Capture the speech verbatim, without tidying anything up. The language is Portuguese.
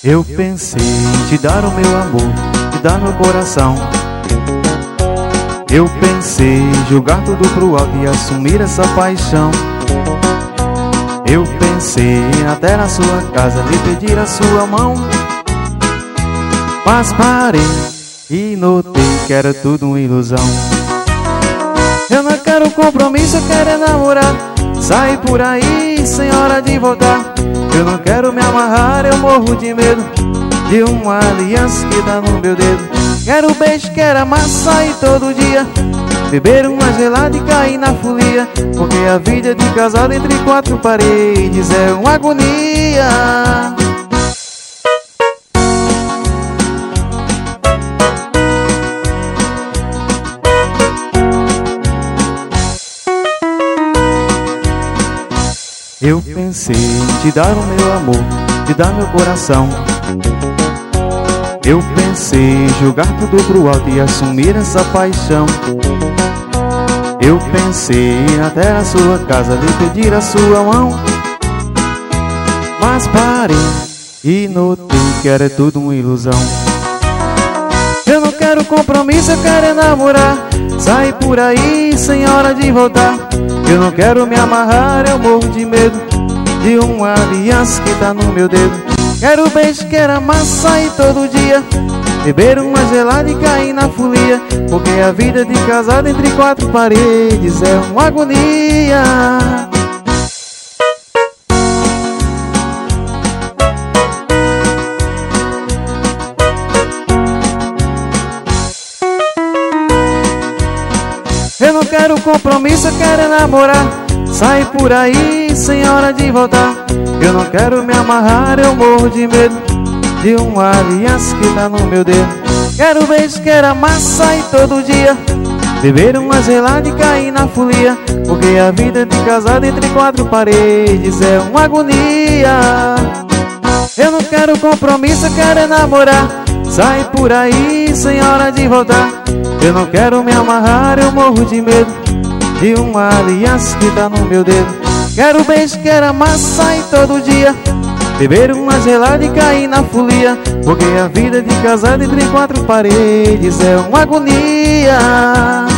Eu pensei em te dar o meu amor, te dar meu coração. Eu pensei em jogar tudo pro alto e assumir essa paixão. Eu pensei em até na sua casa lhe pedir a sua mão. Mas parei e notei que era tudo uma ilusão. Eu não quero compromisso, eu quero é namorar. Sair por aí sem hora de voltar. Eu não quero me amarrar, eu morro de medo de uma aliança que tá no meu dedo. Quero beijo, quero amar, sair todo dia, beber uma gelada e cair na folia. Porque a vida de casado entre quatro paredes é uma agonia. Eu pensei em te dar o meu amor, te dar meu coração. Eu pensei em jogar tudo pro alto e assumir essa paixão. Eu pensei em até na sua casa lhe pedir a sua mão. Mas parei e notei que era tudo uma ilusão. Eu não quero compromisso, eu quero é namorar. Sair por aí sem hora de voltar. Eu não quero me amarrar, eu morro de medo de uma aliança que tá no meu dedo. Quero beijo, quero amar, sair todo dia, beber uma gelada e cair na folia. Porque a vida de casado entre quatro paredes é uma agonia. Eu não quero compromisso, eu quero é namorar. Sair por aí sem hora de voltar. Eu não quero me amarrar, eu morro de medo de uma aliança que tá no meu dedo. Quero beijo, quero amar, sair todo dia, beber uma gelada e cair na folia. Porque a vida de casado entre quatro paredes é uma agonia. Eu não quero compromisso, eu quero é namorar. Sair por aí sem hora de voltar. Eu não quero me amarrar, eu morro de medo de uma aliança que tá no meu dedo. Quero beijo, quero amar, sair todo dia, beber uma gelada e cair na folia. Porque a vida de casado entre quatro paredes é uma agonia.